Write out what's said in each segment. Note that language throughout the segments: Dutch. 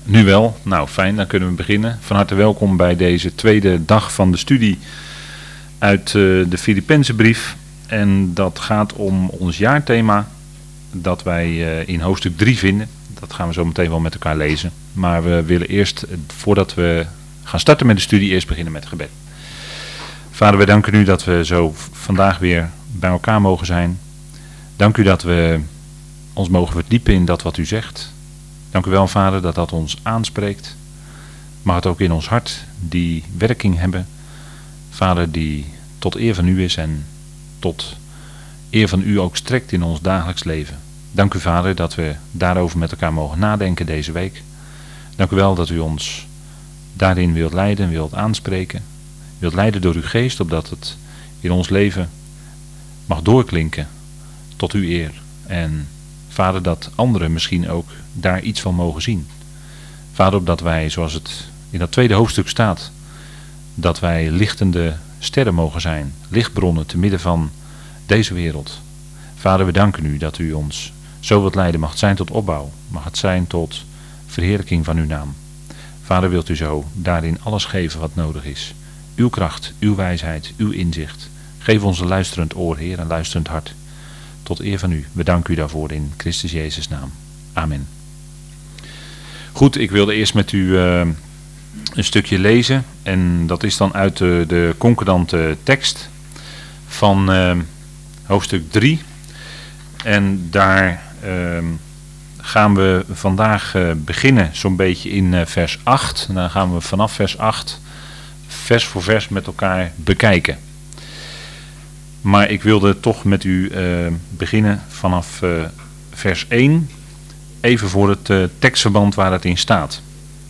Nu wel. Nou, fijn, dan kunnen we beginnen. Van harte welkom bij deze tweede dag van de studie uit de Filippenzenbrief. En dat gaat om ons jaarthema dat wij in hoofdstuk 3 vinden. Dat gaan we zo meteen wel met elkaar lezen. Maar we willen eerst, voordat we gaan starten met de studie, eerst beginnen met gebed. Vader, we danken u dat we zo vandaag weer bij elkaar mogen zijn. Dank u dat we ons mogen verdiepen in dat wat u zegt. Dank u wel, Vader, dat dat ons aanspreekt. Mag het ook in ons hart die werking hebben. Vader, die tot eer van u is en tot eer van u ook strekt in ons dagelijks leven. Dank u, Vader, dat we daarover met elkaar mogen nadenken deze week. Dank u wel dat u ons daarin wilt leiden, wilt aanspreken. Wilt leiden door uw geest, opdat het in ons leven mag doorklinken tot uw eer. En Vader, dat anderen misschien ook daar iets van mogen zien. Vader, opdat wij, zoals het in dat tweede hoofdstuk staat, dat wij lichtende sterren mogen zijn, lichtbronnen te midden van deze wereld. Vader, we danken u dat u ons zo wilt leiden. Mag het zijn tot opbouw, mag het zijn tot verheerlijking van uw naam. Vader, wilt u zo daarin alles geven wat nodig is. Uw kracht, uw wijsheid, uw inzicht. Geef ons een luisterend oor, Heer, een luisterend hart. Tot eer van u. We danken u daarvoor in Christus Jezus' naam. Amen. Goed, ik wilde eerst met u een stukje lezen. En dat is dan uit de concordante tekst van hoofdstuk 3. En daar gaan we vandaag beginnen zo'n beetje in vers 8. En dan gaan we vanaf vers 8 vers voor vers met elkaar bekijken. Maar ik wilde toch met u beginnen vanaf vers 1, even voor het tekstverband waar het in staat.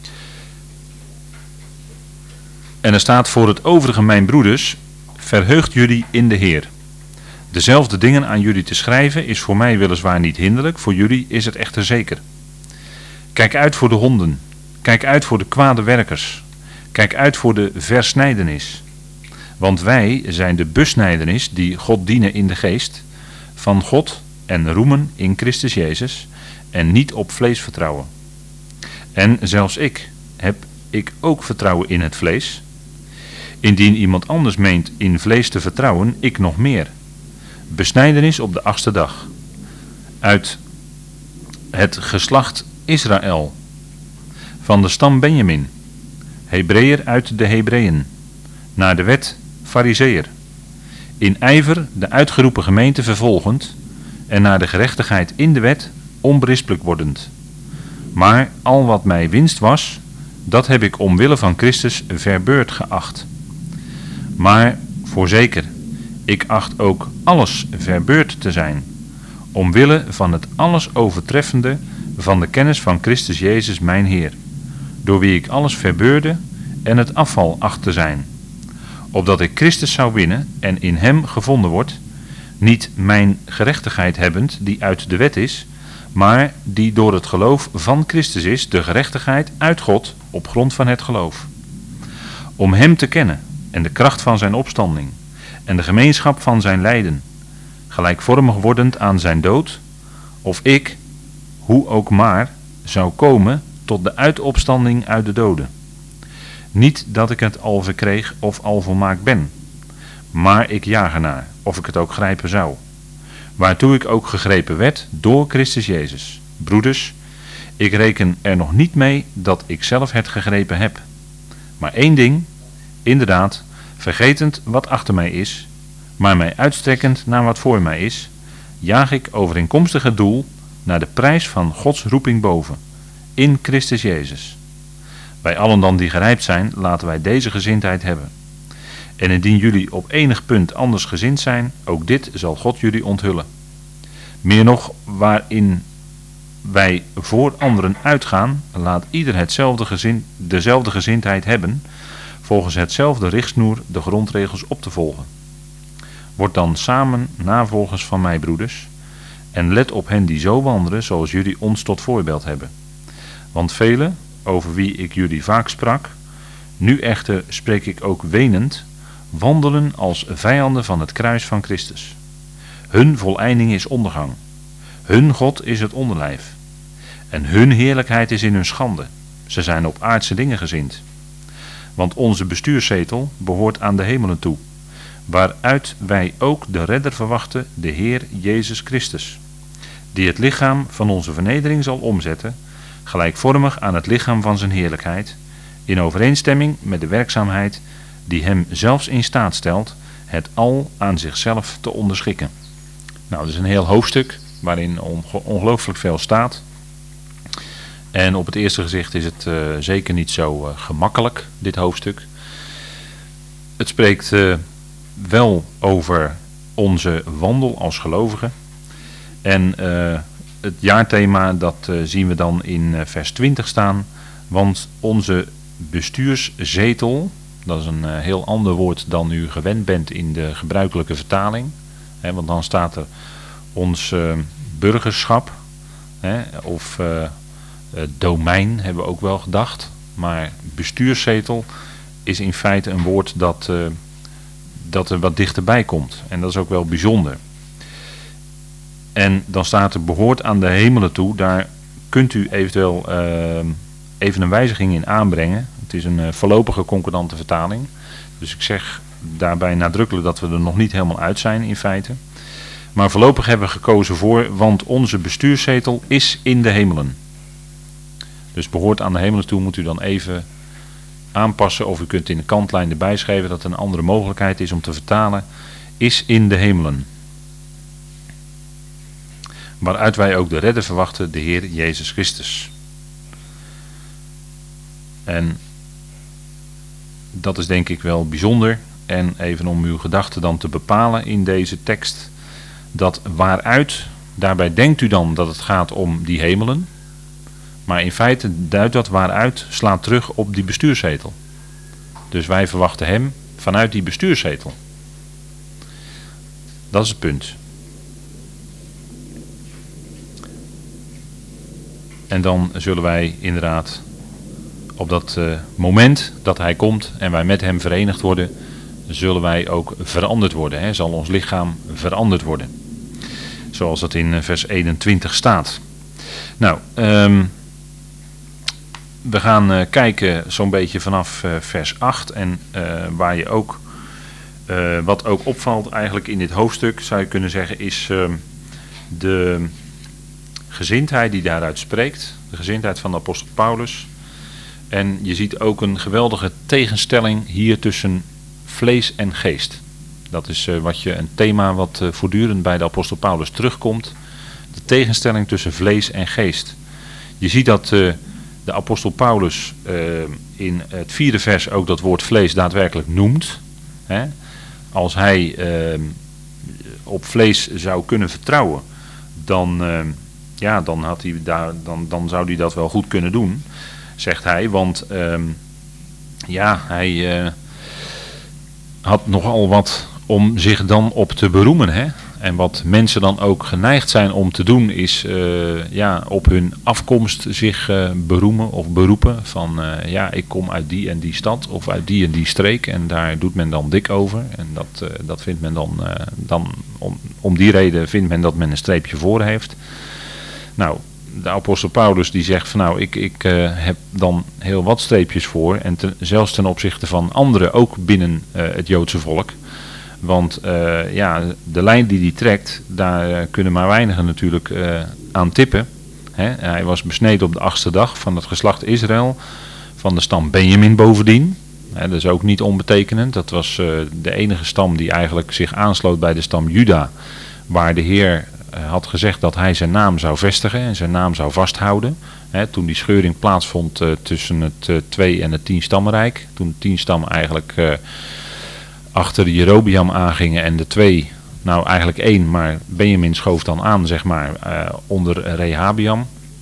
En er staat: voor het overige, mijn broeders, verheugt jullie in de Heer. Dezelfde dingen aan jullie te schrijven is voor mij weliswaar niet hinderlijk, voor jullie is het echter zeker. Kijk uit voor de honden, kijk uit voor de kwade werkers, kijk uit voor de versnijdenis. Want wij zijn de besnijdenis die God dienen in de geest, van God en roemen in Christus Jezus en niet op vlees vertrouwen. En zelfs heb ik ook vertrouwen in het vlees. Indien iemand anders meent in vlees te vertrouwen, ik nog meer. Besnijdenis op de 8e dag. Uit het geslacht Israël, van de stam Benjamin, Hebreeër uit de Hebreeën, naar de wet Farizeeër, in ijver de uitgeroepen gemeente vervolgend en naar de gerechtigheid in de wet onberispelijk wordend. Maar al wat mij winst was, dat heb ik omwille van Christus verbeurd geacht. Maar voorzeker, ik acht ook alles verbeurd te zijn, omwille van het alles overtreffende van de kennis van Christus Jezus mijn Heer, door wie ik alles verbeurde en het afval acht te zijn, opdat ik Christus zou winnen en in hem gevonden word, niet mijn gerechtigheid hebbend die uit de wet is, maar die door het geloof van Christus is, de gerechtigheid uit God op grond van het geloof. Om hem te kennen en de kracht van zijn opstanding en de gemeenschap van zijn lijden, gelijkvormig wordend aan zijn dood, of ik, hoe ook maar, zou komen tot de uitopstanding uit de doden. Niet dat ik het al verkreeg of al volmaakt ben, maar ik jaag ernaar, of ik het ook grijpen zou. Waartoe ik ook gegrepen werd door Christus Jezus. Broeders, ik reken er nog niet mee dat ik zelf het gegrepen heb. Maar één ding, inderdaad, vergetend wat achter mij is, maar mij uitstrekkend naar wat voor mij is, jaag ik overeenkomstig het doel naar de prijs van Gods roeping boven, in Christus Jezus. Wij allen dan die gerijpt zijn, laten wij deze gezindheid hebben. En indien jullie op enig punt anders gezind zijn, ook dit zal God jullie onthullen. Meer nog, waarin wij voor anderen uitgaan, laat ieder dezelfde gezindheid hebben, volgens hetzelfde richtsnoer de grondregels op te volgen. Word dan samen navolgers van mij, broeders, en let op hen die zo wandelen zoals jullie ons tot voorbeeld hebben. Want velen, over wie ik jullie vaak sprak, nu echter spreek ik ook wenend, wandelen als vijanden van het kruis van Christus. Hun voleinding is ondergang. Hun God is het onderlijf. En hun heerlijkheid is in hun schande, Ze zijn op aardse dingen gezind. Want onze bestuurszetel behoort aan de hemelen toe, waaruit wij ook de redder verwachten, de Heer Jezus Christus, die het lichaam van onze vernedering zal omzetten, gelijkvormig aan het lichaam van zijn heerlijkheid, in overeenstemming met de werkzaamheid die hem zelfs in staat stelt het al aan zichzelf te onderschikken. Nou, dat is een heel hoofdstuk waarin ongelooflijk veel staat. En op het eerste gezicht is het zeker niet zo gemakkelijk, dit hoofdstuk. Het spreekt wel over onze wandel als gelovigen. En het jaarthema, dat zien we dan in vers 20 staan. Want onze bestuurszetel, dat is een heel ander woord dan u gewend bent in de gebruikelijke vertaling. Want dan staat er ons burgerschap, of domein hebben we ook wel gedacht. Maar bestuurszetel is in feite een woord dat er wat dichterbij komt. En dat is ook wel bijzonder. En dan staat er behoort aan de hemelen toe. Daar kunt u eventueel even een wijziging in aanbrengen. Het is een voorlopige concordante vertaling. Dus ik zeg daarbij nadrukkelijk dat we er nog niet helemaal uit zijn in feite. Maar voorlopig hebben we gekozen voor, want onze bestuurszetel is in de hemelen. Dus behoort aan de hemelen toe moet u dan even aanpassen. Of u kunt in de kantlijn erbij schrijven dat er een andere mogelijkheid is om te vertalen. Is in de hemelen. Waaruit wij ook de redder verwachten, de Heer Jezus Christus. En dat is denk ik wel bijzonder. En even om uw gedachten dan te bepalen in deze tekst. Dat waaruit, daarbij denkt u dan dat het gaat om die hemelen. Maar in feite duidt dat waaruit slaat terug op die bestuurszetel. Dus wij verwachten hem vanuit die bestuurszetel. Dat is het punt. En dan zullen wij inderdaad op dat moment dat hij komt en wij met hem verenigd worden, zullen wij ook veranderd worden. Hè? Zal ons lichaam veranderd worden. Zoals dat in vers 21 staat. Nou, we gaan kijken zo'n beetje vanaf vers 8. En waar je ook, wat ook opvalt eigenlijk in dit hoofdstuk, zou je kunnen zeggen, is de gezindheid die daaruit spreekt. De gezindheid van de apostel Paulus. En je ziet ook een geweldige tegenstelling hier tussen vlees en geest. Dat is een thema wat voortdurend bij de apostel Paulus terugkomt. De tegenstelling tussen vlees en geest. Je ziet dat de apostel Paulus in het 4e vers ook dat woord vlees daadwerkelijk noemt. Hè? Als hij op vlees zou kunnen vertrouwen, dan had hij dan zou hij dat wel goed kunnen doen, zegt hij. Want hij had nogal wat om zich dan op te beroemen. Hè? En wat mensen dan ook geneigd zijn om te doen is op hun afkomst zich beroemen of beroepen. Van ik kom uit die en die stad of uit die en die streek en daar doet men dan dik over. En dat vindt men dan om die reden vindt men dat men een streepje voor heeft. Nou, de apostel Paulus die zegt van ik heb dan heel wat streepjes voor. En zelfs ten opzichte van anderen ook binnen het Joodse volk. Want de lijn die hij trekt, daar kunnen maar weinigen natuurlijk aan tippen. Hè? Hij was besneden op de 8e dag van het geslacht Israël, van de stam Benjamin bovendien. Hè, dat is ook niet onbetekenend. Dat was de enige stam die eigenlijk zich aansloot bij de stam Juda, waar de Heer had gezegd dat hij zijn naam zou vestigen en zijn naam zou vasthouden. Hè, toen die scheuring plaatsvond tussen het 2 en het 10 stammenrijk. Toen de 10 stammen eigenlijk achter Jerobeam aangingen en de 2, nou eigenlijk 1, maar Benjamin schoof dan aan, zeg maar, onder Rehabiam.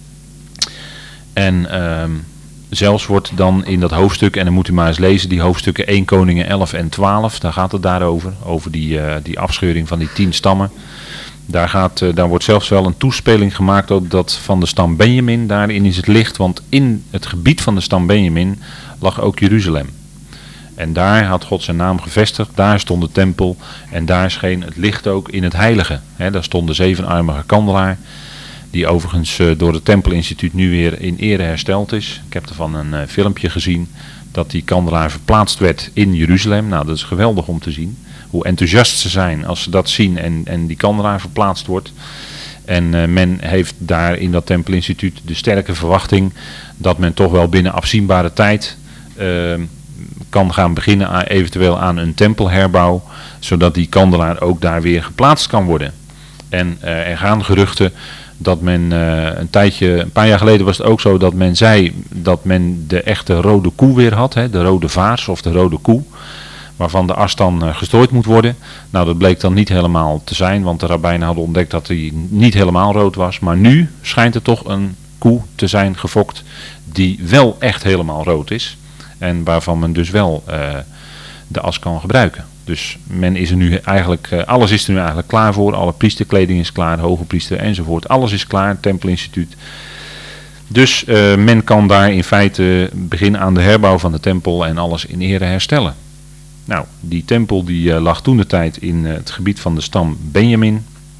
En zelfs wordt dan in dat hoofdstuk, en dan moet u maar eens lezen, die hoofdstukken 1 Koningen 11 en 12, daar gaat het daarover, over die afscheuring van die 10 stammen. Daar wordt zelfs wel een toespeling gemaakt op dat van de stam Benjamin, daarin is het licht, want in het gebied van de stam Benjamin lag ook Jeruzalem. En daar had God zijn naam gevestigd, daar stond de tempel en daar scheen het licht ook in het heilige. Daar stond de 7-armige kandelaar die overigens door het Tempelinstituut nu weer in ere hersteld is. Ik heb ervan een filmpje gezien dat die kandelaar verplaatst werd in Jeruzalem. Nou, dat is geweldig om te zien. Hoe enthousiast ze zijn als ze dat zien en die kandelaar verplaatst wordt. En men heeft daar in dat Tempelinstituut de sterke verwachting dat men toch wel binnen afzienbare tijd kan gaan beginnen eventueel aan een tempelherbouw, zodat die kandelaar ook daar weer geplaatst kan worden. En er gaan geruchten dat men een paar jaar geleden was het ook zo dat men zei dat men de echte rode koe weer had, hè, de rode vaars of de rode koe, waarvan de as dan gestrooid moet worden. Nou, dat bleek dan niet helemaal te zijn, want de rabbijnen hadden ontdekt dat hij niet helemaal rood was. Maar nu schijnt er toch een koe te zijn gefokt die wel echt helemaal rood is. En waarvan men dus wel de as kan gebruiken. Dus men is er nu eigenlijk, alles is er nu eigenlijk klaar voor. Alle priesterkleding is klaar, hoge priester enzovoort. Alles is klaar, het Tempelinstituut. Dus men kan daar in feite beginnen aan de herbouw van de tempel en alles in ere herstellen. Nou, die tempel die lag toentertijd in het gebied van de stam Benjamin.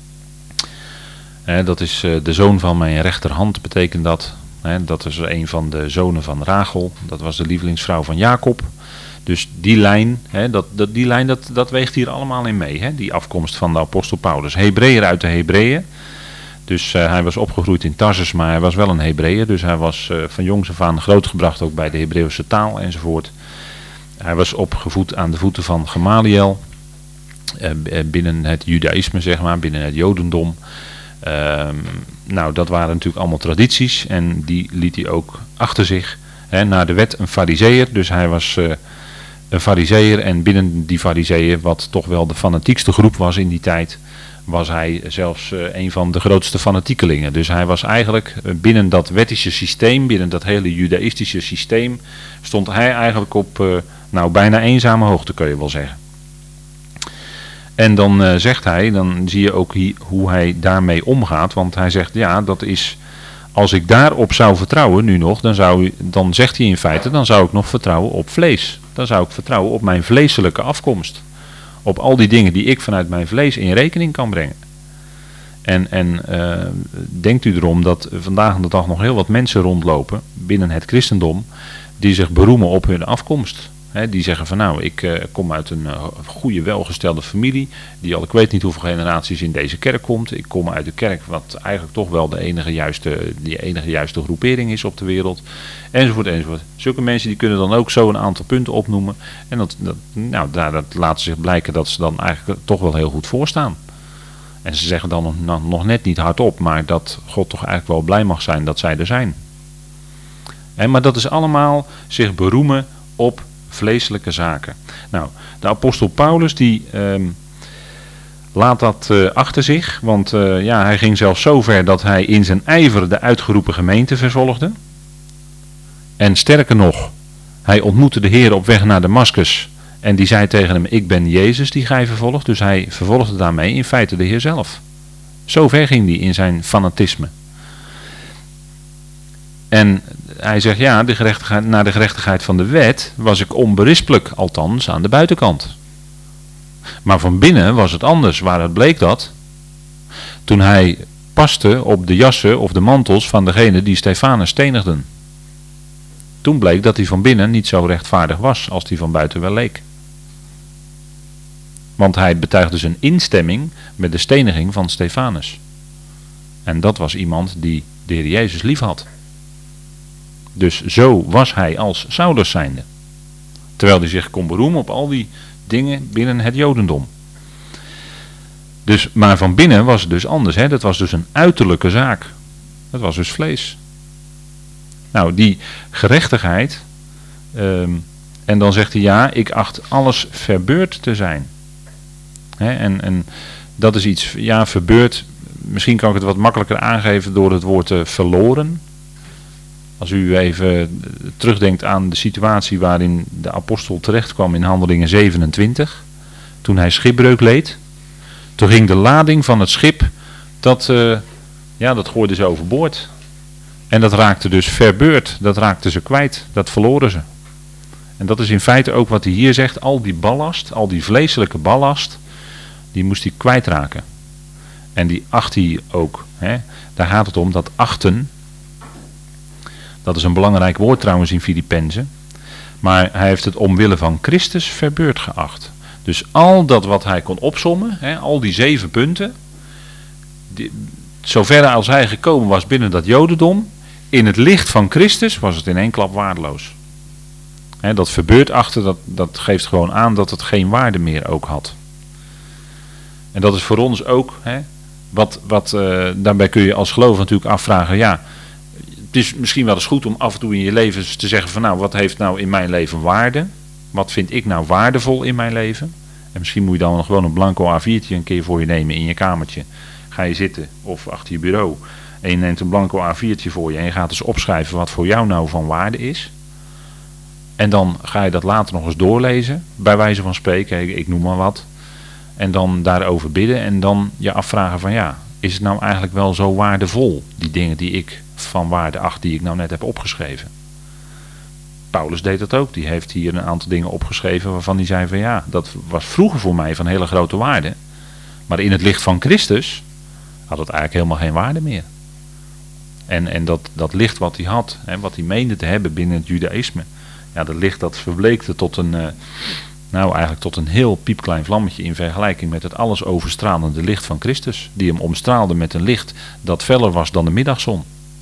Dat is de zoon van mijn rechterhand, betekent dat. Dat is een van de zonen van Rachel. Dat was de lievelingsvrouw van Jacob. Dus die lijn, dat weegt hier allemaal in mee. Die afkomst van de apostel Paulus. Hebreeër uit de Hebreeën. Dus hij was opgegroeid in Tarsus, maar hij was wel een Hebreeër. Dus hij was van jongs af aan grootgebracht ook bij de Hebreeuwse taal enzovoort. Hij was opgevoed aan de voeten van Gamaliel. Binnen het judaïsme, zeg maar, binnen het jodendom. Nou, dat waren natuurlijk allemaal tradities. En die liet hij ook achter zich. Naar de wet een farizeeër. Dus hij was een farizeeër. En binnen die farizeeën, wat toch wel de fanatiekste groep was in die tijd, was hij zelfs een van de grootste fanatiekelingen. Dus hij was eigenlijk binnen dat wettische systeem, binnen dat hele judaïstische systeem, stond hij eigenlijk op bijna eenzame hoogte, kun je wel zeggen. En dan zegt hij, dan zie je ook hoe hij daarmee omgaat, want hij zegt, ja, dat is, als ik daarop zou vertrouwen nu nog, dan zegt hij in feite, dan zou ik nog vertrouwen op vlees. Dan zou ik vertrouwen op mijn vleeselijke afkomst. Op al die dingen die ik vanuit mijn vlees in rekening kan brengen. En denkt u erom dat vandaag de dag nog heel wat mensen rondlopen binnen het christendom die zich beroemen op hun afkomst. Die zeggen van nou, ik kom uit een goede welgestelde familie die al ik weet niet hoeveel generaties in deze kerk komt. Ik kom uit de kerk wat eigenlijk toch wel die enige juiste groepering is op de wereld. Enzovoort, enzovoort. Zulke mensen die kunnen dan ook zo een aantal punten opnoemen. En dat laat zich blijken dat ze dan eigenlijk toch wel heel goed voorstaan. En ze zeggen dan nog net niet hardop, maar dat God toch eigenlijk wel blij mag zijn dat zij er zijn. Maar dat is allemaal zich beroemen op vleeselijke zaken. Nou, de apostel Paulus die laat dat achter zich, want hij ging zelfs zo ver dat hij in zijn ijver de uitgeroepen gemeente vervolgde. En sterker nog, hij ontmoette de Heer op weg naar Damascus en die zei tegen hem, ik ben Jezus die gij vervolgt. Dus hij vervolgde daarmee in feite de Heer zelf. Zo ver ging hij in zijn fanatisme. En hij zegt, ja, naar de gerechtigheid van de wet was ik onberispelijk, althans aan de buitenkant. Maar van binnen was het anders. Waaruit bleek dat? Toen hij paste op de jassen of de mantels van degene die Stefanus stenigden. Toen bleek dat hij van binnen niet zo rechtvaardig was als hij van buiten wel leek. Want hij betuigde zijn instemming met de steniging van Stefanus. En dat was iemand die de Heer Jezus lief had. Dus zo was hij als Saulus zijnde. Terwijl hij zich kon beroemen op al die dingen binnen het jodendom. Dus, maar van binnen was het dus anders. Dat was dus een uiterlijke zaak. Dat was dus vlees. Nou, die gerechtigheid. En dan zegt hij, ja, ik acht alles verbeurd te zijn. En dat is iets, ja, verbeurd. Misschien kan ik het wat makkelijker aangeven door het woord verloren. Als u even terugdenkt aan de situatie waarin de apostel terecht kwam in Handelingen 27. Toen hij schipbreuk leed. Toen ging de lading van het schip, dat gooide ze overboord. En dat raakte dus verbeurd. Dat raakte ze kwijt. Dat verloren ze. En dat is in feite ook wat hij hier zegt. Al die ballast, al die vleeselijke ballast, die moest hij kwijtraken. En die acht hij ook. Hè? Daar gaat het om dat achten. Dat is een belangrijk woord trouwens in Filippenzen. Maar hij heeft het omwille van Christus verbeurd geacht. Dus al dat wat hij kon opsommen, hè, al die 7 punten, zover als hij gekomen was binnen dat jodendom, in het licht van Christus was het in één klap waardeloos. Hè, dat verbeurd achten, dat geeft gewoon aan dat het geen waarde meer ook had. En dat is voor ons ook, hè, daarbij kun je als gelovige natuurlijk afvragen, ja, het is misschien wel eens goed om af en toe in je leven te zeggen van nou, wat heeft nou in mijn leven waarde? Wat vind ik nou waardevol in mijn leven? En misschien moet je dan gewoon een blanco A4'tje een keer voor je nemen in je kamertje. Ga je zitten of achter je bureau en je neemt een blanco A4'tje voor je en je gaat dus opschrijven wat voor jou nou van waarde is. En dan ga je dat later nog eens doorlezen, bij wijze van spreken, ik noem maar wat. En dan daarover bidden en dan je afvragen van ja, is het nou eigenlijk wel zo waardevol, die dingen die ik van waarde acht, die ik nou net heb opgeschreven. Paulus deed dat ook, die heeft hier een aantal dingen opgeschreven waarvan hij zei van ja, dat was vroeger voor mij van hele grote waarde. Maar in het licht van Christus had het eigenlijk helemaal geen waarde meer. En dat licht wat hij had, hè, wat hij meende te hebben binnen het judaïsme, ja, dat licht dat verbleekte tot een heel piepklein vlammetje in vergelijking met het alles overstralende licht van Christus, die hem omstraalde met een licht dat feller was dan de middagzon.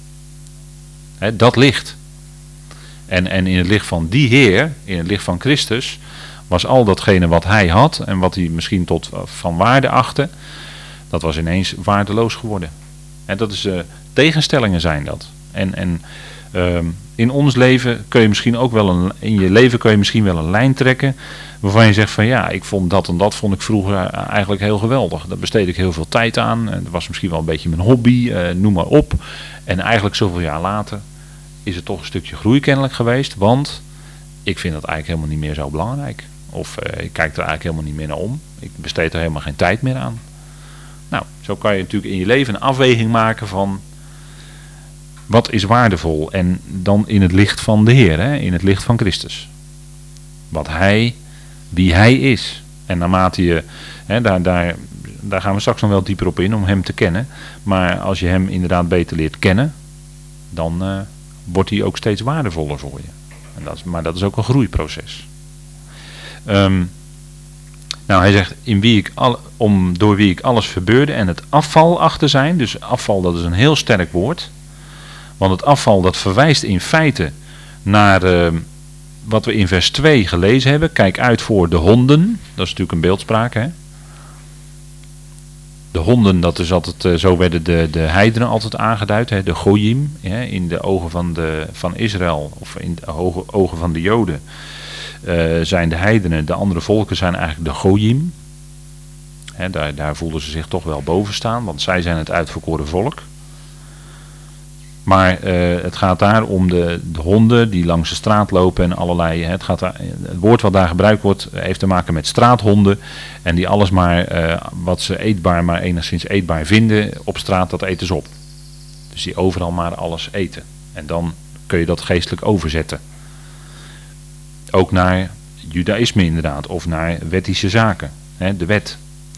Hè, dat licht. En in het licht van die Heer, in het licht van Christus, was al datgene wat hij had en wat hij misschien tot van waarde achtte, dat was ineens waardeloos geworden. En dat is, tegenstellingen zijn dat. En in ons leven kun je misschien ook wel in je leven kun je misschien wel een lijn trekken waarvan je zegt van ja, ik vond dat en dat vond ik vroeger eigenlijk heel geweldig. Daar besteed ik heel veel tijd aan. En dat was misschien wel een beetje mijn hobby, noem maar op. En eigenlijk zoveel jaar later is het toch een stukje groei kennelijk geweest, want ik vind dat eigenlijk helemaal niet meer zo belangrijk. Of ik kijk er eigenlijk helemaal niet meer naar om. Ik besteed er helemaal geen tijd meer aan. Nou, zo kan je natuurlijk in je leven een afweging maken van wat is waardevol. En dan in het licht van de Heer, hè, in het licht van Christus. Wie hij is. En naarmate je, hè, daar gaan we straks nog wel dieper op in om hem te kennen. Maar als je hem inderdaad beter leert kennen, dan wordt hij ook steeds waardevoller voor je. Maar dat is ook een groeiproces. Nou, hij zegt, door wie ik alles verbeurde en het afval achter zijn. Dus afval, dat is een heel sterk woord. Want het afval, dat verwijst in feite naar wat we in vers 2 gelezen hebben. Kijk uit voor de honden. Dat is natuurlijk een beeldspraak, hè. De honden, dat is altijd, zo werden de heidenen altijd aangeduid, hè, de goyim, hè, in de ogen van Israël, of in de ogen van de Joden, zijn de heidenen, de andere volken zijn eigenlijk de goyim. Hè, daar voelden ze zich toch wel boven staan, want zij zijn het uitverkoren volk. Maar het gaat daar om de honden die langs de straat lopen en allerlei. Het woord wat daar gebruikt wordt heeft te maken met straathonden. En die alles maar wat ze eetbaar, maar enigszins eetbaar vinden op straat, dat eten ze op. Dus die overal maar alles eten. En dan kun je dat geestelijk overzetten. Ook naar judaïsme inderdaad, of naar wettische zaken. De wet.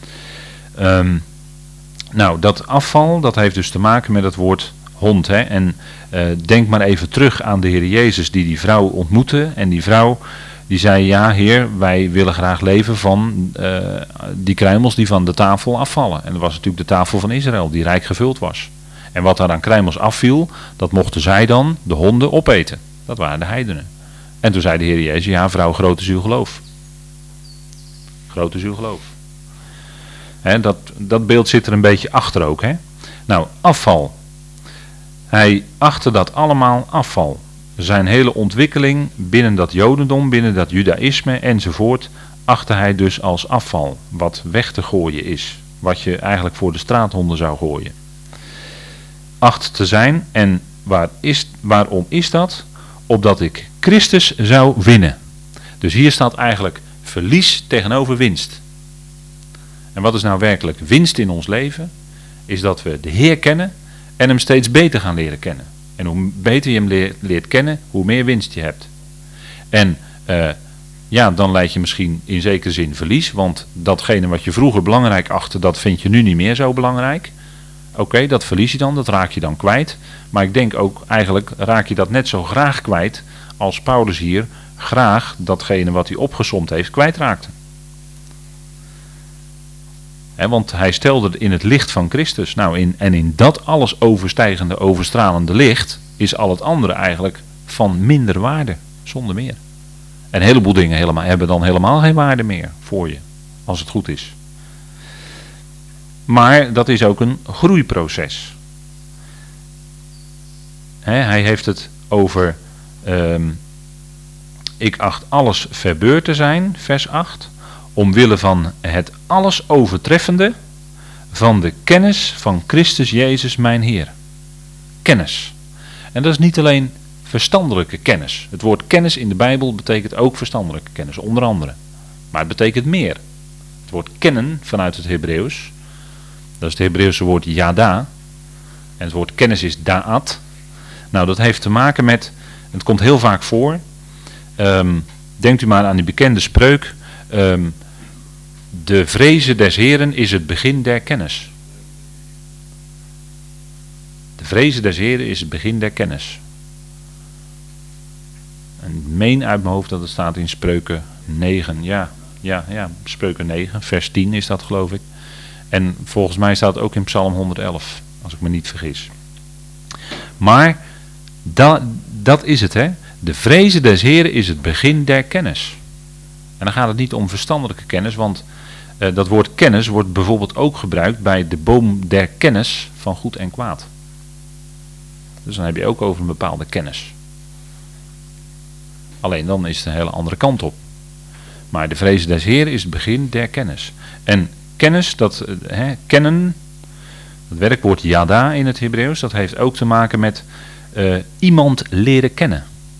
Nou, dat afval, dat heeft dus te maken met het woord hond. Hè? En denk maar even terug aan de Heer Jezus die vrouw ontmoette. En die vrouw die zei, ja Heer, wij willen graag leven van die kruimels die van de tafel afvallen. En dat was natuurlijk de tafel van Israël, die rijk gevuld was. En wat daar aan kruimels afviel, dat mochten zij dan, de honden, opeten. Dat waren de heidenen. En toen zei de Heer Jezus, ja vrouw, groot is uw geloof. Groot is uw geloof. Hè, dat beeld zit er een beetje achter ook. Hè? Nou, afval. Hij achtte dat allemaal afval. Zijn hele ontwikkeling binnen dat jodendom, binnen dat judaïsme enzovoort, achtte hij dus als afval. Wat weg te gooien is. Wat je eigenlijk voor de straathonden zou gooien. Acht te zijn. En waarom is dat? Opdat ik Christus zou winnen. Dus hier staat eigenlijk verlies tegenover winst. En wat is nou werkelijk winst in ons leven? Is dat we de Heer kennen en hem steeds beter gaan leren kennen. En hoe beter je hem leert kennen, hoe meer winst je hebt. En ja, dan leid je misschien in zekere zin verlies. Want datgene wat je vroeger belangrijk achtte, dat vind je nu niet meer zo belangrijk. Oké, dat verlies je dan, dat raak je dan kwijt. Maar ik denk ook, eigenlijk raak je dat net zo graag kwijt als Paulus hier graag datgene wat hij opgesomd heeft kwijtraakte. Want hij stelde het in het licht van Christus. Nou, in dat alles overstijgende, overstralende licht is al het andere eigenlijk van minder waarde, zonder meer. En een heleboel dingen hebben dan helemaal geen waarde meer voor je, als het goed is. Maar dat is ook een groeiproces. Hij heeft het over, ik acht alles verbeurd te zijn, vers 8, omwille van het alles overtreffende van de kennis van Christus Jezus mijn Heer. Kennis. En dat is niet alleen verstandelijke kennis. Het woord kennis in de Bijbel betekent ook verstandelijke kennis, onder andere. Maar het betekent meer. Het woord kennen vanuit het Hebreeuws, dat is het Hebreeuwse woord yada. En het woord kennis is da'at. Nou, dat heeft te maken met, het komt heel vaak voor, denkt u maar aan die bekende spreuk, de vreze des Heren is het begin der kennis. De vreze des Heren is het begin der kennis. En ik meen uit mijn hoofd dat het staat in Spreuken 9. Ja, Spreuken 9, vers 10 is dat, geloof ik. En volgens mij staat het ook in Psalm 111, als ik me niet vergis. Maar dat is het, hè. De vreze des Heren is het begin der kennis. En dan gaat het niet om verstandelijke kennis, want dat woord kennis wordt bijvoorbeeld ook gebruikt bij de boom der kennis van goed en kwaad. Dus dan heb je ook over een bepaalde kennis. Alleen dan is het een hele andere kant op. Maar de vreze des Heren is het begin der kennis. En kennis, kennen, het werkwoord yada in het Hebreeuws, dat heeft ook te maken met iemand leren kennen.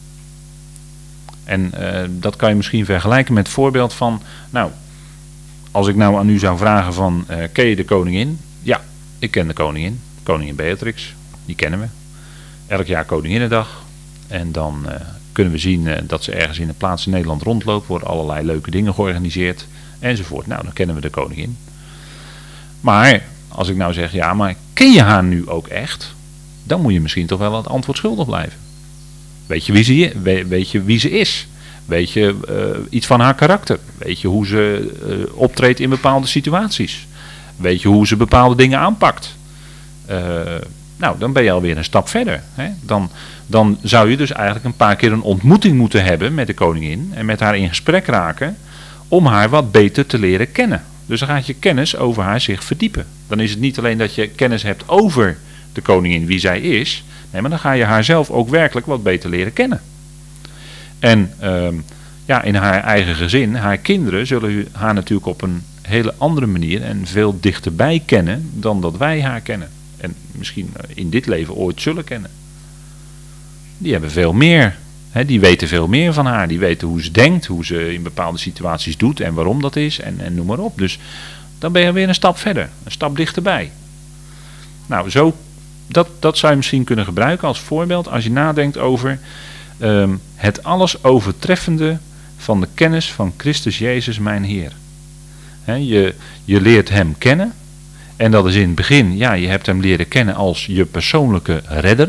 En dat kan je misschien vergelijken met het voorbeeld van, nou, als ik nou aan u zou vragen van, ken je de koningin? Ja, ik ken de koningin. Koningin Beatrix, die kennen we. Elk jaar Koninginnedag. En dan kunnen we zien dat ze ergens in een plaats in Nederland rondloopt. Worden allerlei leuke dingen georganiseerd. Enzovoort. Nou, dan kennen we de koningin. Maar als ik nou zeg, ja, maar ken je haar nu ook echt? Dan moet je misschien toch wel het antwoord schuldig blijven. Weet je wie ze is? Weet je iets van haar karakter? Weet je hoe ze optreedt in bepaalde situaties? Weet je hoe ze bepaalde dingen aanpakt? Nou, dan ben je alweer een stap verder. Hè? Dan zou je dus eigenlijk een paar keer een ontmoeting moeten hebben met de koningin en met haar in gesprek raken om haar wat beter te leren kennen. Dus dan gaat je kennis over haar zich verdiepen. Dan is het niet alleen dat je kennis hebt over de koningin, wie zij is, nee, maar dan ga je haar zelf ook werkelijk wat beter leren kennen. En in haar eigen gezin, haar kinderen zullen haar natuurlijk op een hele andere manier en veel dichterbij kennen dan dat wij haar kennen. En misschien in dit leven ooit zullen kennen. Die hebben veel meer. Die weten veel meer van haar. Die weten hoe ze denkt, hoe ze in bepaalde situaties doet en waarom dat is en noem maar op. Dus dan ben je weer een stap verder. Een stap dichterbij. Nou, dat zou je misschien kunnen gebruiken als voorbeeld als je nadenkt over het alles overtreffende van de kennis van Christus Jezus mijn Heer. Je leert hem kennen. En dat is in het begin, ja, je hebt hem leren kennen als je persoonlijke redder.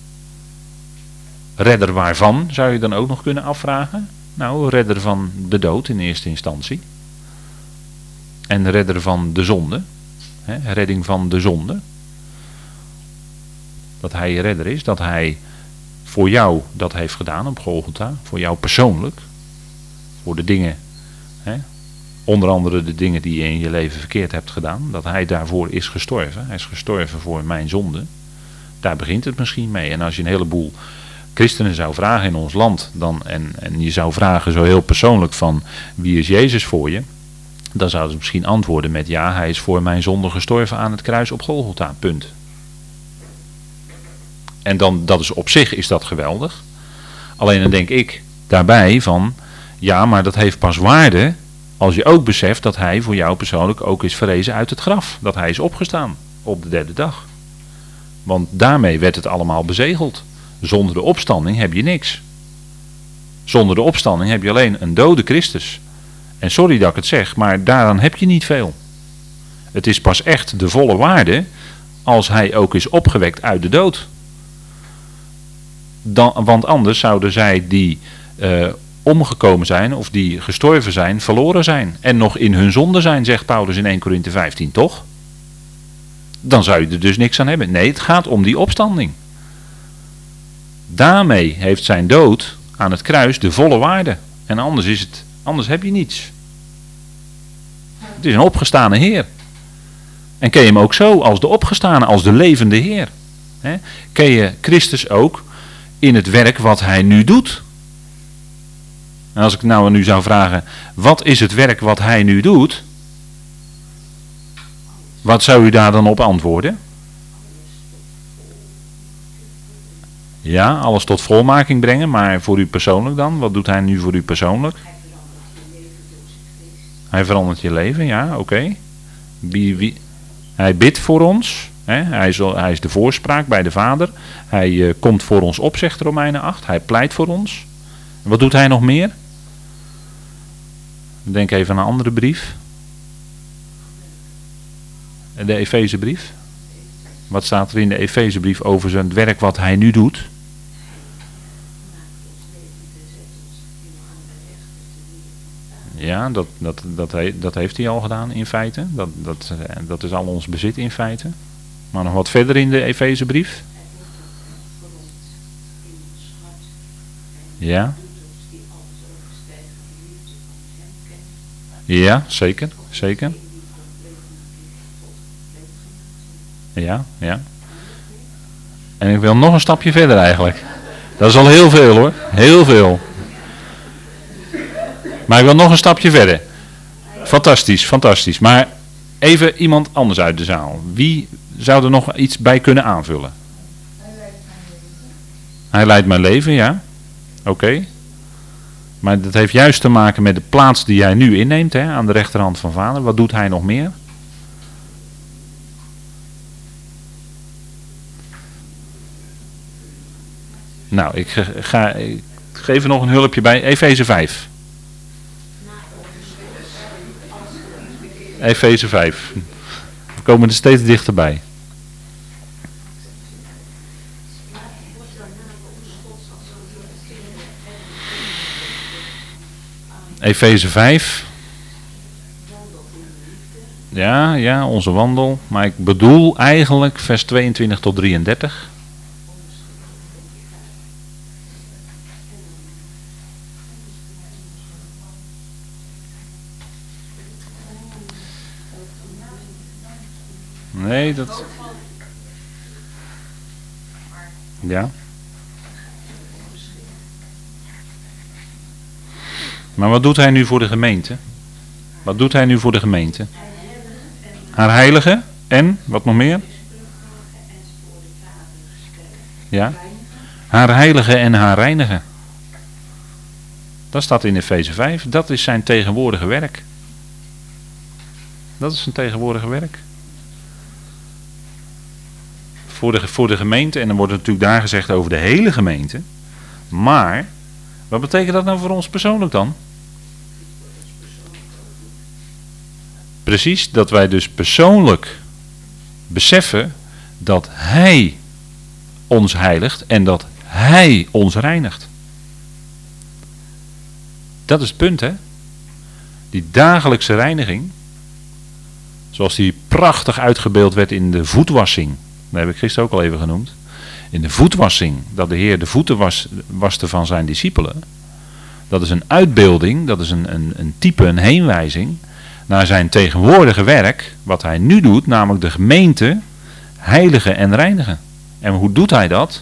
Redder waarvan, zou je dan ook nog kunnen afvragen? Nou, redder van de dood in eerste instantie. En redder van de zonde. Redding van de zonde. Dat hij je redder is, dat hij voor jou dat heeft gedaan op Golgotha. Voor jou persoonlijk. Voor de dingen, onder andere de dingen die je in je leven verkeerd hebt gedaan. Dat hij daarvoor is gestorven. Hij is gestorven voor mijn zonde. Daar begint het misschien mee. En als je een heleboel christenen zou vragen in ons land. En je zou vragen zo heel persoonlijk van wie is Jezus voor je. Dan zouden ze misschien antwoorden met ja, hij is voor mijn zonde gestorven aan het kruis op Golgotha. Punt. En dan, dat is op zich is dat geweldig. Alleen dan denk ik daarbij van ja, maar dat heeft pas waarde als je ook beseft dat hij voor jou persoonlijk ook is verrezen uit het graf. Dat hij is opgestaan op de derde dag. Want daarmee werd het allemaal bezegeld. Zonder de opstanding heb je niks. Zonder de opstanding heb je alleen een dode Christus. En sorry dat ik het zeg, maar daaraan heb je niet veel. Het is pas echt de volle waarde als hij ook is opgewekt uit de dood. Want anders zouden zij die omgekomen zijn of die gestorven zijn, verloren zijn. En nog in hun zonde zijn, zegt Paulus in 1 Korinthe 15, toch? Dan zou je er dus niks aan hebben. Nee, het gaat om die opstanding. Daarmee heeft zijn dood aan het kruis de volle waarde. En anders heb je niets. Het is een opgestane Heer. En ken je hem ook zo, als de opgestane, als de levende Heer. Ken je Christus ook in het werk wat hij nu doet? En als ik nou nu zou vragen, wat is het werk wat hij nu doet? Wat zou u daar dan op antwoorden? Ja, alles tot volmaking brengen, maar voor u persoonlijk dan? Wat doet hij nu voor u persoonlijk? Hij verandert je leven, ja, oké. Hij bidt voor ons. Hij is de voorspraak bij de Vader. Hij komt voor ons op, zegt Romeinen 8. Hij pleit voor ons. Wat doet hij nog meer? Denk even aan een andere brief. De Efezebrief. Wat staat er in de Efezebrief over zijn werk wat hij nu doet? Ja, dat heeft hij al gedaan in feite. Dat is al ons bezit in feite. Maar nog wat verder in de Efezebrief. Ja. Ja, zeker. Zeker. Ja, ja. En ik wil nog een stapje verder eigenlijk. Dat is al heel veel hoor. Heel veel. Maar ik wil nog een stapje verder. Fantastisch, fantastisch. Maar even iemand anders uit de zaal. Wie zou er nog iets bij kunnen aanvullen? Hij leidt mijn leven, ja. Oké. Maar dat heeft juist te maken met de plaats die hij nu inneemt, hè, aan de rechterhand van Vader. Wat doet hij nog meer? Nou, ik geef er nog een hulpje bij. Efeze 5. Efeze 5. We komen er steeds dichterbij. Efeze 5. Ja, onze wandel. Maar ik bedoel eigenlijk vers 22 tot 33. Nee, dat... Ja. Maar wat doet hij nu voor de gemeente? Wat doet hij nu voor de gemeente? Haar heilige en, wat nog meer? Ja. Haar heilige en haar reinigen. Dat staat in Efeze 5. Dat is zijn tegenwoordige werk. Dat is zijn tegenwoordige werk. Voor de gemeente, en dan wordt het natuurlijk daar gezegd over de hele gemeente. Maar, wat betekent dat nou voor ons persoonlijk dan? Precies, dat wij dus persoonlijk beseffen dat hij ons heiligt en dat hij ons reinigt. Dat is het punt, hè? Die dagelijkse reiniging, zoals die prachtig uitgebeeld werd in de voetwassing. Dat heb ik gisteren ook al even genoemd. In de voetwassing, dat de Heer de voeten waste van zijn discipelen. Dat is een uitbeelding, dat is een type, een heenwijzing naar zijn tegenwoordige werk, wat hij nu doet, namelijk de gemeente heiligen en reinigen. En hoe doet hij dat?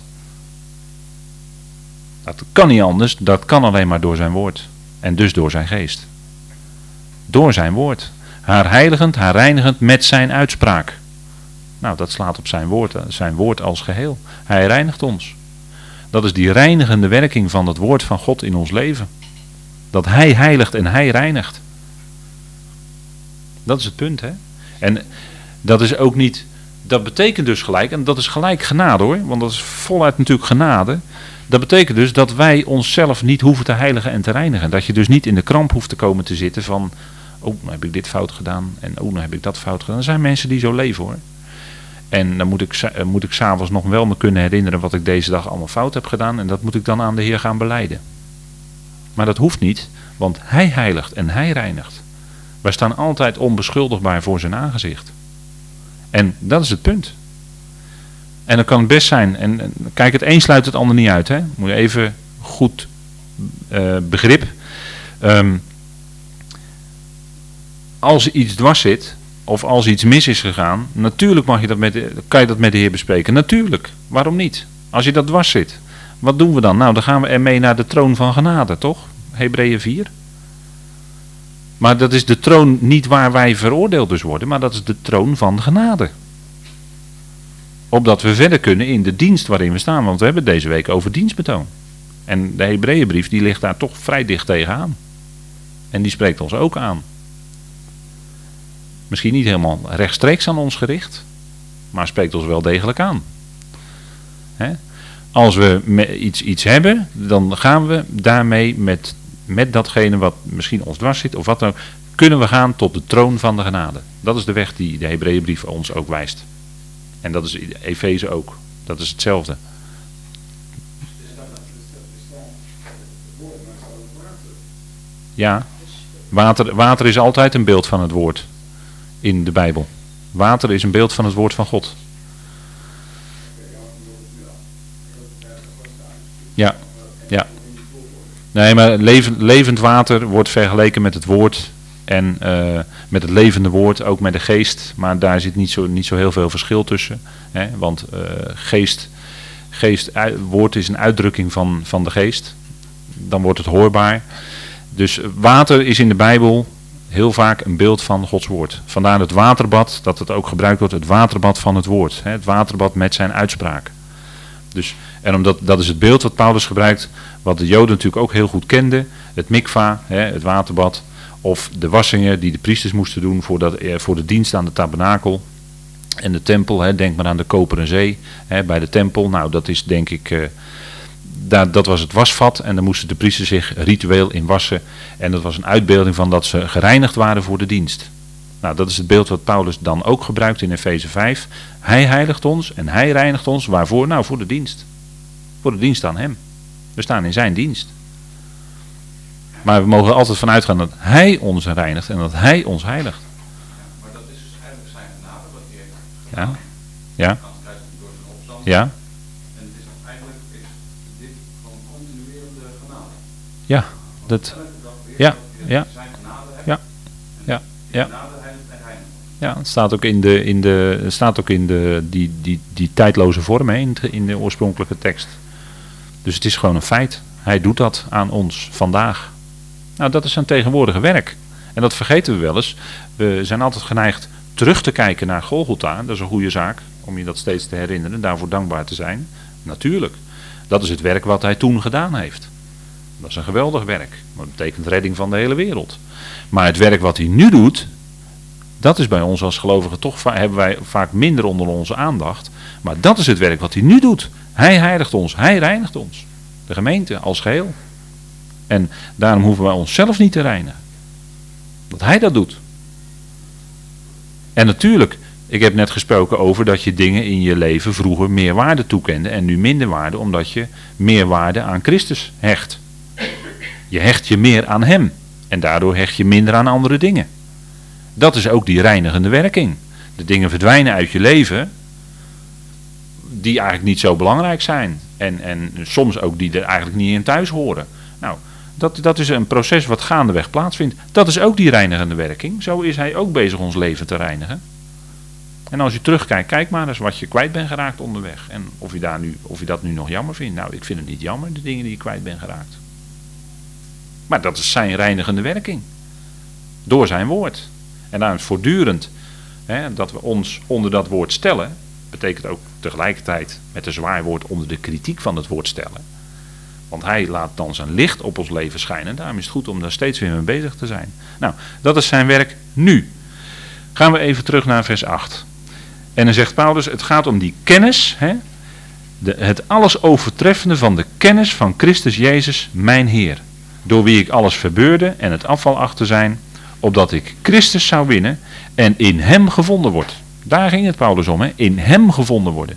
Dat kan niet anders, dat kan alleen maar door zijn woord. En dus door zijn geest. Door zijn woord. Haar heiligend, haar reinigend met zijn uitspraak. Nou, dat slaat op zijn woord als geheel. Hij reinigt ons. Dat is die reinigende werking van het woord van God in ons leven. Dat hij heiligt en hij reinigt. Dat is het punt, hè. En dat is ook niet Dat betekent dus gelijk, en dat is gelijk genade hoor, want dat is voluit natuurlijk genade. Dat betekent dus dat wij onszelf niet hoeven te heiligen en te reinigen. Dat je dus niet in de kramp hoeft te komen te zitten van, oh, nou heb ik dit fout gedaan en oh, nou heb ik dat fout gedaan. Er zijn mensen die zo leven hoor. En dan moet ik 's avonds nog wel me kunnen herinneren wat ik deze dag allemaal fout heb gedaan. En dat moet ik dan aan de Heer gaan belijden. Maar dat hoeft niet, want Hij heiligt en Hij reinigt. Wij staan altijd onbeschuldigbaar voor zijn aangezicht. En dat is het punt. En dan kan het best zijn, en kijk, het een sluit het ander niet uit. Hè? Moet je even goed begrip. Als er iets dwars zit, of als iets mis is gegaan, natuurlijk kan je dat met de Heer bespreken. Natuurlijk, waarom niet? Als je dat dwars zit, wat doen we dan? Nou, dan gaan we ermee naar de troon van genade, toch? Hebreeën 4. Maar dat is de troon niet waar wij veroordeeld dus worden, maar dat is de troon van genade. Opdat we verder kunnen in de dienst waarin we staan, want we hebben het deze week over dienstbetoon. En de Hebreeënbrief die ligt daar toch vrij dicht tegenaan. En die spreekt ons ook aan. Misschien niet helemaal rechtstreeks aan ons gericht, maar spreekt ons wel degelijk aan. Hè? Als we iets hebben, dan gaan we daarmee met datgene wat misschien ons dwars zit, of wat dan ook, kunnen we gaan tot de troon van de genade. Dat is de weg die de Hebreeënbrief ons ook wijst. En dat is Efeze ook. Dat is hetzelfde. Ja, water is altijd een beeld van het woord in de Bijbel. Water is een beeld van het woord van God. Ja, ja. Nee, maar levend water wordt vergeleken met het woord en met het levende woord, ook met de geest. Maar daar zit niet zo heel veel verschil tussen. Hè? Want woord is een uitdrukking van de geest. Dan wordt het hoorbaar. Dus water is in de Bijbel heel vaak een beeld van Gods woord. Vandaar het waterbad, dat het ook gebruikt wordt, het waterbad van het woord. Hè? Het waterbad met zijn uitspraak. Dus, en omdat dat is het beeld wat Paulus gebruikt, wat de Joden natuurlijk ook heel goed kenden. Het mikva, het waterbad, of de wassingen die de priesters moesten doen voor de dienst aan de tabernakel. En de tempel, denk maar aan de Koperen Zee bij de tempel. Nou, dat is denk ik, dat was het wasvat en daar moesten de priesters zich ritueel in wassen. En dat was een uitbeelding van dat ze gereinigd waren voor de dienst. Nou, dat is het beeld wat Paulus dan ook gebruikt in Efeze 5. Hij heiligt ons en hij reinigt ons. Waarvoor? Nou, voor de dienst. Voor de dienst aan hem. We staan in zijn dienst. Maar we mogen er altijd van uitgaan dat hij ons reinigt en dat hij ons heiligt. Maar dat is dus eigenlijk zijn genade wat hij heeft gedaan. Ja. Ja. Door zijn opstand. Ja. En het is eigenlijk dit gewoon continuerende genade. Ja. Dat. Elke dag weer Ja. dat je Ja. zijn genade hebt. Ja. Ja. Ja. Genade heiligt en reinigt. Ja, het staat ook in die tijdloze vorm in de oorspronkelijke tekst. Dus het is gewoon een feit. Hij doet dat aan ons vandaag. Nou, dat is zijn tegenwoordige werk. En dat vergeten we wel eens. We zijn altijd geneigd terug te kijken naar Golgotha. Dat is een goede zaak, om je dat steeds te herinneren. Daarvoor dankbaar te zijn. Natuurlijk. Dat is het werk wat hij toen gedaan heeft. Dat is een geweldig werk. Dat betekent redding van de hele wereld. Maar het werk wat hij nu doet, dat is bij ons als gelovigen toch, hebben wij vaak minder onder onze aandacht. Maar dat is het werk wat hij nu doet. Hij heiligt ons, hij reinigt ons. De gemeente als geheel. En daarom hoeven wij onszelf niet te reinigen. Dat hij dat doet. En natuurlijk, ik heb net gesproken over dat je dingen in je leven vroeger meer waarde toekende en nu minder waarde, omdat je meer waarde aan Christus hecht. Je hecht je meer aan hem. En daardoor hecht je minder aan andere dingen. Dat is ook die reinigende werking. De dingen verdwijnen uit je leven die eigenlijk niet zo belangrijk zijn. En soms ook die er eigenlijk niet in thuis horen. Nou, dat is een proces wat gaandeweg plaatsvindt. Dat is ook die reinigende werking. Zo is hij ook bezig ons leven te reinigen. En als je terugkijkt, kijk maar eens wat je kwijt bent geraakt onderweg. En of je dat nu nog jammer vindt. Nou, ik vind het niet jammer, de dingen die je kwijt bent geraakt. Maar dat is zijn reinigende werking. Door zijn woord. En daarom is voortdurend dat we ons onder dat woord stellen. Betekent ook tegelijkertijd met een zwaar woord onder de kritiek van het woord stellen. Want hij laat dan zijn licht op ons leven schijnen. Daarom is het goed om daar steeds weer mee bezig te zijn. Nou, dat is zijn werk nu. Gaan we even terug naar vers 8. En dan zegt Paulus, het gaat om die kennis, het alles overtreffende van de kennis van Christus Jezus, mijn Heer. Door wie ik alles verbeurde en het afval achter zijn, opdat ik Christus zou winnen en in hem gevonden word. Daar ging het Paulus om, in hem gevonden worden.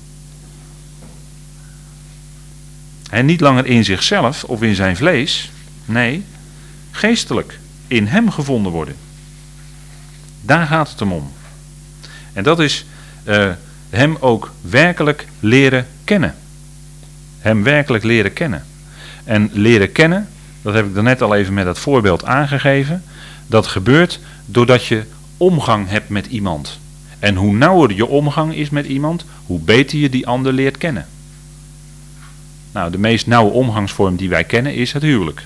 En niet langer in zichzelf of in zijn vlees, nee, geestelijk, in hem gevonden worden. Daar gaat het hem om. En dat is hem ook werkelijk leren kennen. Hem werkelijk leren kennen. En leren kennen, dat heb ik daarnet al even met dat voorbeeld aangegeven. Dat gebeurt doordat je omgang hebt met iemand. En hoe nauwer je omgang is met iemand, hoe beter je die ander leert kennen. Nou, de meest nauwe omgangsvorm die wij kennen is het huwelijk.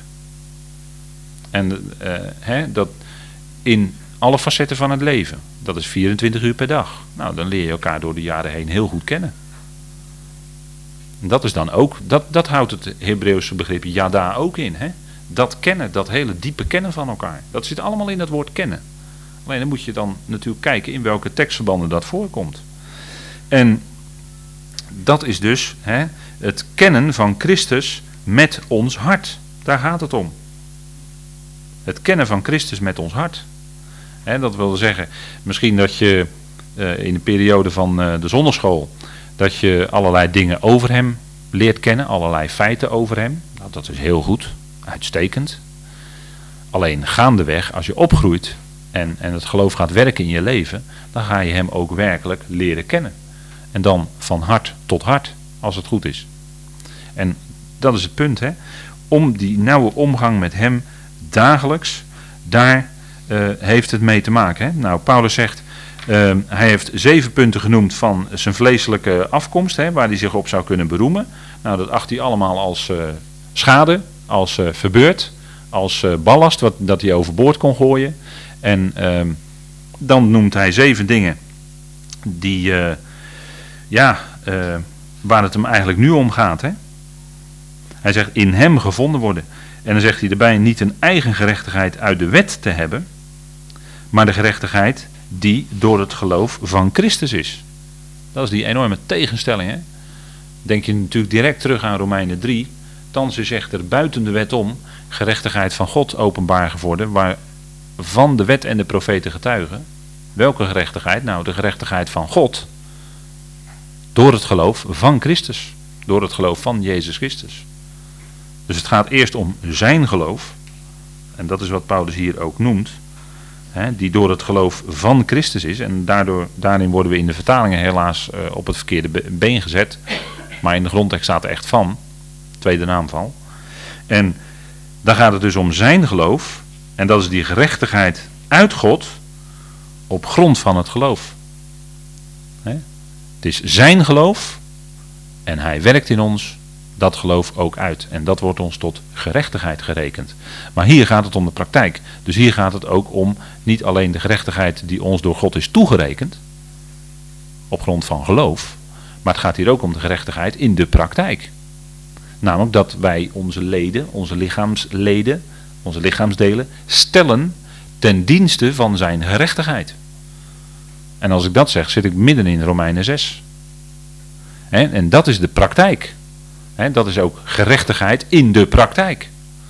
En dat in alle facetten van het leven. Dat is 24 uur per dag. Nou, dan leer je elkaar door de jaren heen heel goed kennen. En dat is dan ook, dat houdt het Hebreeuwse begrip yada ook in. Dat kennen, dat hele diepe kennen van elkaar. Dat zit allemaal in dat woord kennen. Alleen dan moet je dan natuurlijk kijken in welke tekstverbanden dat voorkomt. En dat is dus het kennen van Christus met ons hart. Daar gaat het om. Het kennen van Christus met ons hart. Dat wil zeggen, misschien dat je in de periode van de zondagschool, dat je allerlei dingen over hem leert kennen, allerlei feiten over hem. Nou, dat is heel goed, uitstekend. Alleen gaandeweg, als je opgroeit en het geloof gaat werken in je leven, dan ga je hem ook werkelijk leren kennen. En dan van hart tot hart, als het goed is. En dat is het punt, om die nauwe omgang met hem dagelijks, daar heeft het mee te maken. Nou, Paulus zegt, hij heeft 7 punten genoemd van zijn vleeselijke afkomst, waar hij zich op zou kunnen beroemen. Nou, dat acht hij allemaal als schade, als verbeurd, als ballast, dat hij overboord kon gooien. En dan noemt hij 7 dingen die, waar het hem eigenlijk nu om gaat. Hij zegt, in hem gevonden worden. En dan zegt hij erbij, niet een eigen gerechtigheid uit de wet te hebben, maar de gerechtigheid die door het geloof van Christus is. Dat is die enorme tegenstelling. Denk je natuurlijk direct terug aan Romeinen 3. Thans is echter buiten de wet om gerechtigheid van God openbaar geworden, waarvan de wet en de profeten getuigen. Welke gerechtigheid? Nou, de gerechtigheid van God door het geloof van Christus. Door het geloof van Jezus Christus. Dus het gaat eerst om zijn geloof. En dat is wat Paulus hier ook noemt. Die door het geloof van Christus is. En daarin worden we in de vertalingen helaas op het verkeerde been gezet. Maar in de grondtekst staat er echt van. Tweede naamval. En dan gaat het dus om zijn geloof. En dat is die gerechtigheid uit God op grond van het geloof. Het is zijn geloof. En hij werkt in ons dat geloof ook uit. En dat wordt ons tot gerechtigheid gerekend. Maar hier gaat het om de praktijk. Dus hier gaat het ook om niet alleen de gerechtigheid die ons door God is toegerekend. Op grond van geloof. Maar het gaat hier ook om de gerechtigheid in de praktijk. Namelijk dat wij onze leden, onze lichaamsdelen stellen ten dienste van zijn gerechtigheid. En als ik dat zeg, zit ik midden in Romeinen 6. En dat is de praktijk. Dat is ook gerechtigheid in de praktijk.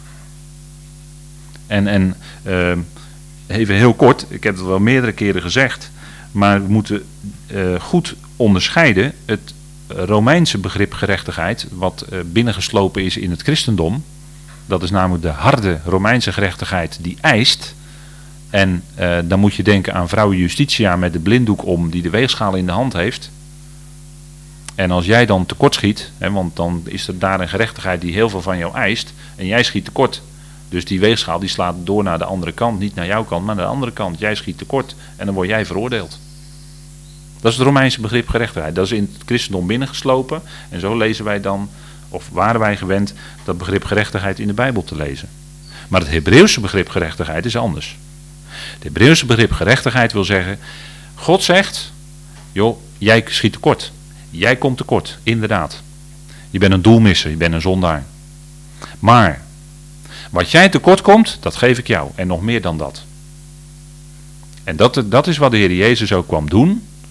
En even heel kort, ik heb het wel meerdere keren gezegd, maar we moeten goed onderscheiden het Romeinse begrip gerechtigheid, wat binnengeslopen is in het christendom. Dat is namelijk de harde Romeinse gerechtigheid die eist. En dan moet je denken aan vrouw Justitia met de blinddoek om, die de weegschaal in de hand heeft. En als jij dan tekortschiet, want dan is er daar een gerechtigheid die heel veel van jou eist, en jij schiet tekort. Dus die weegschaal die slaat door naar de andere kant, niet naar jouw kant, maar naar de andere kant. Jij schiet tekort en dan word jij veroordeeld. Dat is het Romeinse begrip gerechtigheid. Dat is in het christendom binnengeslopen en zo lezen wij dan, of waren wij gewend, dat begrip gerechtigheid in de Bijbel te lezen. Maar het Hebreeuwse begrip gerechtigheid is anders. Het Hebreeuwse begrip gerechtigheid wil zeggen, God zegt, joh, jij schiet tekort. Jij komt tekort, inderdaad. Je bent een doelmisser, je bent een zondaar. Maar, wat jij tekort komt, dat geef ik jou. En nog meer dan dat. En dat is wat de Heer Jezus ook kwam doen.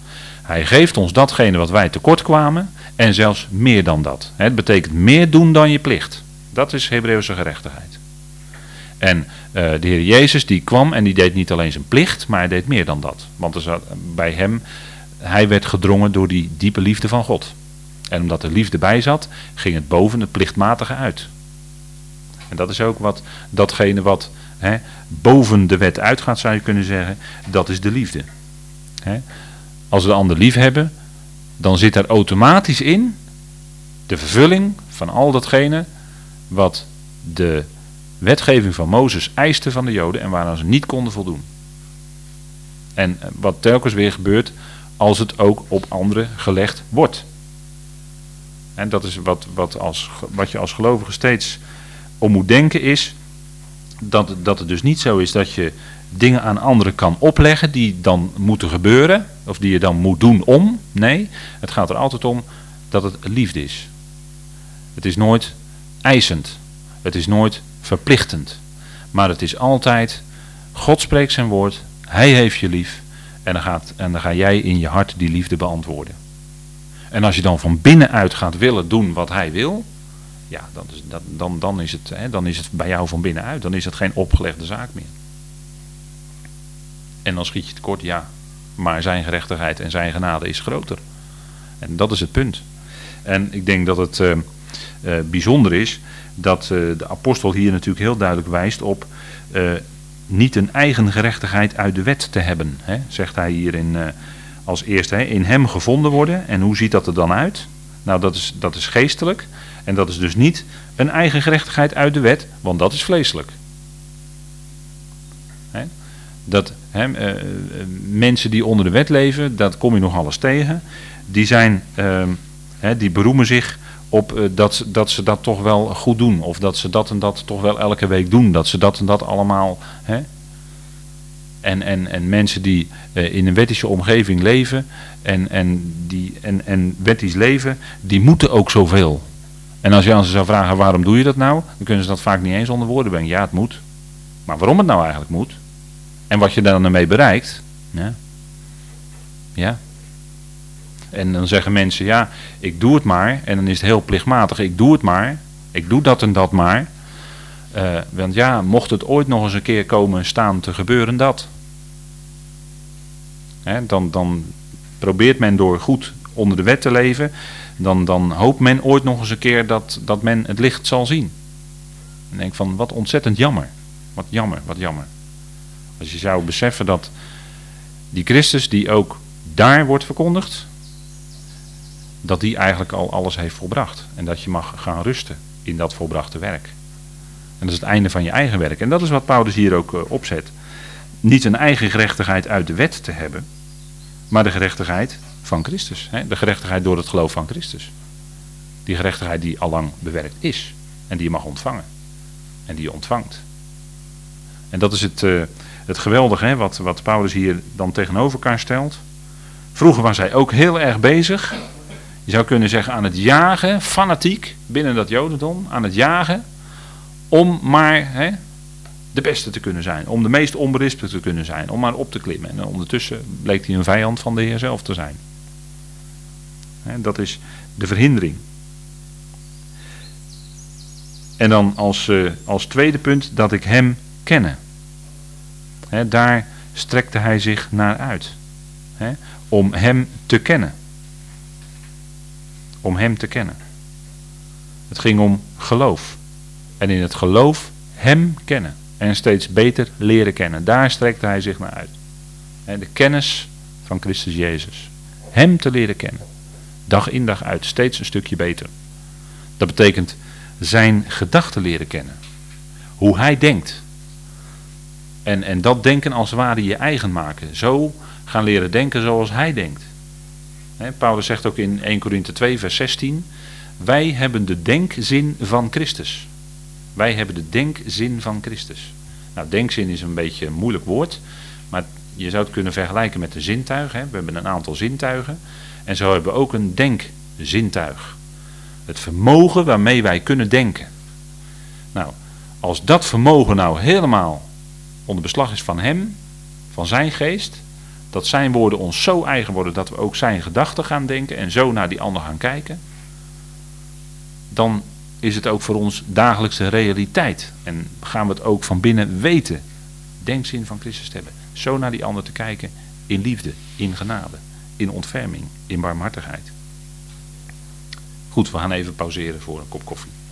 Hij geeft ons datgene wat wij tekort kwamen en zelfs meer dan dat. Het betekent meer doen dan je plicht. Dat is Hebreeuwse gerechtigheid. En de Heer Jezus die kwam en die deed niet alleen zijn plicht, maar hij deed meer dan dat. Want er zat bij hem, hij werd gedrongen door die diepe liefde van God. En omdat er liefde bij zat, ging het boven het plichtmatige uit. En dat is ook datgene wat boven de wet uitgaat, zou je kunnen zeggen, dat is de liefde. Als we de ander lief hebben, dan zit er automatisch in de vervulling van al datgene wat de wetgeving van Mozes eiste van de Joden en waaraan ze niet konden voldoen. En wat telkens weer gebeurt als het ook op anderen gelegd wordt. En dat is wat je als gelovige steeds om moet denken is dat het dus niet zo is dat je dingen aan anderen kan opleggen die dan moeten gebeuren of die je dan moet doen om. Nee, het gaat er altijd om dat het liefde is. Het is nooit eisend. Het is nooit verplichtend. Maar het is altijd, God spreekt zijn woord, hij heeft je lief en dan ga jij in je hart die liefde beantwoorden. En als je dan van binnenuit gaat willen doen wat hij wil, ja, dan is het bij jou van binnenuit. Dan is het geen opgelegde zaak meer. En dan schiet je tekort, ja. Maar zijn gerechtigheid en zijn genade is groter. En dat is het punt. En ik denk dat het bijzonder is dat de apostel hier natuurlijk heel duidelijk wijst op niet een eigen gerechtigheid uit de wet te hebben. Zegt hij hier als eerste, in hem gevonden worden. En hoe ziet dat er dan uit? Nou, dat is geestelijk. En dat is dus niet een eigen gerechtigheid uit de wet, want dat is vleeselijk. Mensen die onder de wet leven, dat kom je nog alles tegen. Die beroemen zich op dat ze dat toch wel goed doen. Of dat ze dat en dat toch wel elke week doen. Dat ze dat en dat allemaal. En mensen die in een wettische omgeving leven en wettisch leven, die moeten ook zoveel. En als je aan ze zou vragen waarom doe je dat nou, dan kunnen ze dat vaak niet eens onder woorden brengen. Ja, het moet. Maar waarom het nou eigenlijk moet en wat je daar dan mee bereikt. Ja. En dan zeggen mensen, ja, ik doe het maar. En dan is het heel plichtmatig, ik doe het maar. Ik doe dat en dat maar. Want ja, mocht het ooit nog eens een keer komen staan te gebeuren dat. Dan probeert men door goed onder de wet te leven. Dan hoopt men ooit nog eens een keer dat men het licht zal zien. En denk van, wat ontzettend jammer. Wat jammer. Als je zou beseffen dat die Christus die ook daar wordt verkondigd, dat die eigenlijk al alles heeft volbracht. En dat je mag gaan rusten in dat volbrachte werk. En dat is het einde van je eigen werk. En dat is wat Paulus hier ook opzet. Niet een eigen gerechtigheid uit de wet te hebben, maar de gerechtigheid van Christus. De gerechtigheid door het geloof van Christus. Die gerechtigheid die allang bewerkt is. En die je mag ontvangen. En die je ontvangt. En dat is het geweldige wat Paulus hier dan tegenover elkaar stelt. Vroeger was hij ook heel erg bezig. Je zou kunnen zeggen aan het jagen, fanatiek, binnen dat jodendom. Aan het jagen. Om maar de beste te kunnen zijn. Om de meest onberispelijke te kunnen zijn. Om maar op te klimmen. En ondertussen bleek hij een vijand van de Heer zelf te zijn. Dat is de verhindering. En dan als tweede punt dat ik hem kenne. Daar strekte hij zich naar uit. Om hem te kennen. Om hem te kennen. Het ging om geloof. En in het geloof hem kennen. En steeds beter leren kennen. Daar strekte hij zich naar uit. De kennis van Christus Jezus. Hem te leren kennen. Dag in dag uit. Steeds een stukje beter. Dat betekent zijn gedachten leren kennen. Hoe hij denkt. En dat denken als het ware je eigen maken. Zo gaan leren denken zoals hij denkt. Paulus zegt ook in 1 Korinthe 2 vers 16. Wij hebben de denkzin van Christus. Wij hebben de denkzin van Christus. Nou, denkzin is een beetje een moeilijk woord. Maar je zou het kunnen vergelijken met een zintuig. We hebben een aantal zintuigen. En zo hebben we ook een denkzintuig. Het vermogen waarmee wij kunnen denken. Nou, als dat vermogen nou helemaal onder beslag is van hem, van zijn geest, dat zijn woorden ons zo eigen worden dat we ook zijn gedachten gaan denken en zo naar die ander gaan kijken, dan is het ook voor ons dagelijkse realiteit. En gaan we het ook van binnen weten, denkzin van Christus te hebben. Zo naar die ander te kijken in liefde, in genade, in ontferming, in barmhartigheid. Goed, we gaan even pauzeren voor een kop koffie.